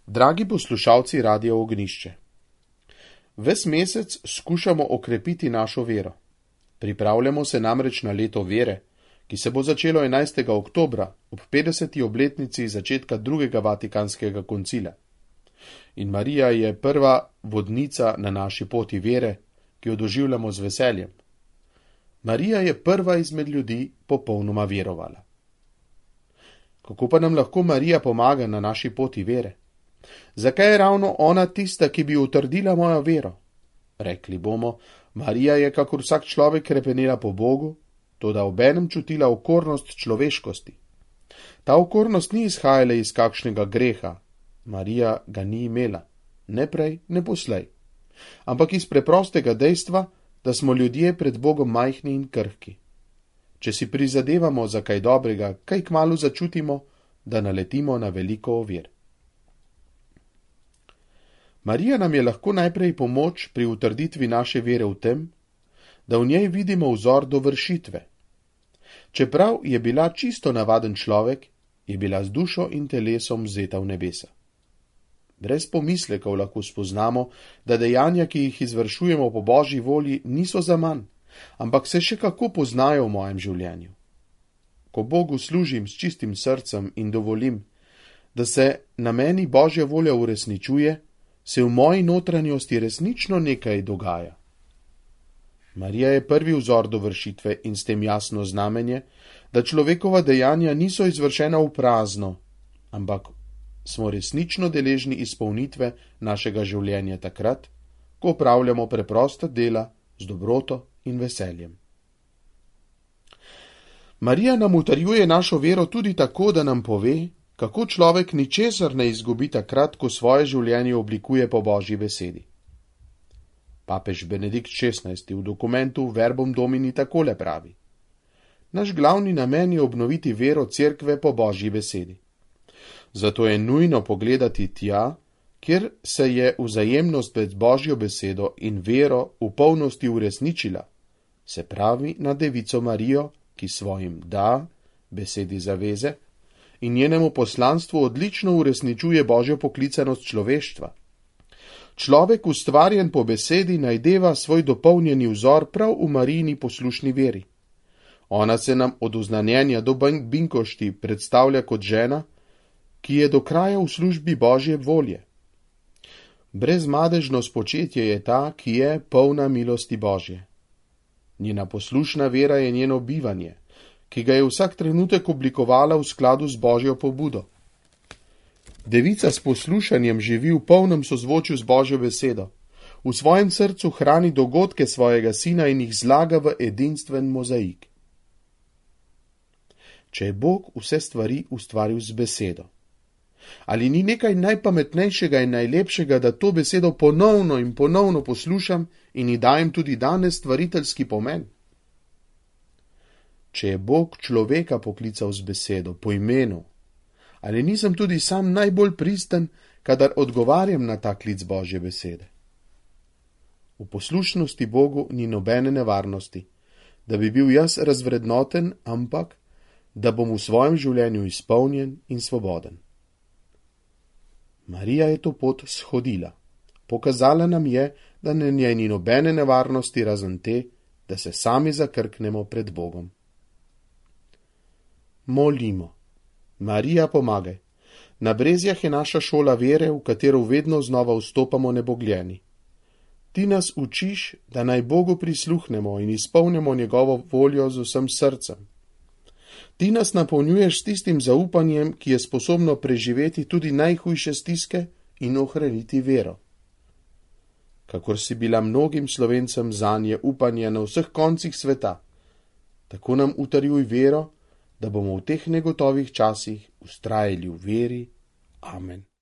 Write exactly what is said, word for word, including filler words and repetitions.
Dragi poslušalci Radia Ognišče, ves mesec skušamo okrepiti našo vero. Pripravljamo se namreč na leto vere, ki se bo začelo enajstega oktobra ob petdeseti obletnici začetka drugega Vatikanskega koncila. In Marija je prva vodnica na naši poti vere, ki jo doživljamo z veseljem. Marija je prva izmed ljudi popolnoma verovala. Kako pa nam lahko Marija pomaga na naši poti vere? Zakaj je ravno ona tista, ki bi utrdila mojo vero? Rekli bomo, Marija je kakor vsak človek krepenela po Bogu, toda obenem čutila okornost človeškosti. Ta okornost ni izhajala iz kakšnega greha, Marija ga ni imela, ne prej, ne poslej, ampak iz preprostega dejstva, da smo ljudje pred Bogom majhni in krhki. Če si prizadevamo za kaj dobrega, kaj kmalu začutimo, da naletimo na veliko ovir. Marija nam je lahko najprej pomoč pri utrditvi naše vere v tem, da v njej vidimo vzor dovršitve. Čeprav je bila čisto navaden človek, je bila z dušo in telesom vzeta v nebesa. Brez pomislekov lahko spoznamo, da dejanja, ki jih izvršujemo po Božji volji, niso zaman, ampak se še kako poznajo v mojem življenju. Ko Bogu služim s čistim srcem in dovolim, da se na meni Božja volja uresničuje, se v moji notranjosti resnično nekaj dogaja. Marija je prvi vzor dovršitve in s tem jasno znamenje, da človekova dejanja niso izvršena v prazno, ampak smo resnično deležni izpolnitve našega življenja takrat, ko opravljamo preprosta dela z dobroto in veseljem. Marija nam utrjuje našo vero tudi tako, da nam pove, kako človek ničesar ne izgubi takrat, ko svoje življenje oblikuje po Božji besedi. Papež Benedikt šestnajsti v dokumentu Verbum Domini takole pravi: Naš glavni namen je obnoviti vero Cerkve po Božji besedi. Zato je nujno pogledati tja, kjer se je vzajemnost med Božjo besedo in vero v polnosti uresničila, se pravi na Devico Marijo, ki svojim da, besedi zaveze, in njenemu poslanstvu odlično uresničuje Božjo poklicanost človeštva. Človek, ustvarjen po besedi, najdeva svoj dopolnjeni vzor prav v Marijini poslušni veri. Ona se nam od oznanjenja do binkošti predstavlja kot žena, ki je do kraja v službi Božje volje. Brezmadežno spočetje je ta, ki je polna milosti Božje. Njena poslušna vera je njeno bivanje, ki ga je vsak trenutek oblikovala v skladu z Božjo pobudo. Devica s poslušanjem živi v polnem sozvočju z Božjo besedo, v svojem srcu hrani dogodke svojega sina in jih zlaga v edinstven mozaik. Če je Bog vse stvari ustvaril z besedo, ali ni nekaj najpametnejšega in najlepšega, da to besedo ponovno in ponovno poslušam in ji dajem tudi danes stvariteljski pomen? Če je Bog človeka poklical z besedo, po imenu, ali nisem tudi sam najbolj pristen, kadar odgovarjam na ta klic Božje besede? V poslušnosti Bogu ni nobene nevarnosti, da bi bil jaz razvrednoten, ampak da bom v svojem življenju izpolnjen in svoboden. Marija je to pot shodila. Pokazala nam je, da na njej ni nobene nevarnosti razen te, da se sami zakrknemo pred Bogom. Molimo. Marija, pomagaj. Na Brezjah je naša šola vere, v katero vedno znova vstopamo nebogljeni. Ti nas učiš, da naj Bogu prisluhnemo in izpolnimo njegovo voljo z vsem srcem. Ti nas napolnjuješ s tistim zaupanjem, ki je sposobno preživeti tudi najhujše stiske in ohraniti vero. Kakor si bila mnogim Slovencem zanje upanje na vseh koncih sveta, tako nam utrjuj vero, da bomo v teh negotovih časih vztrajali v veri. Amen.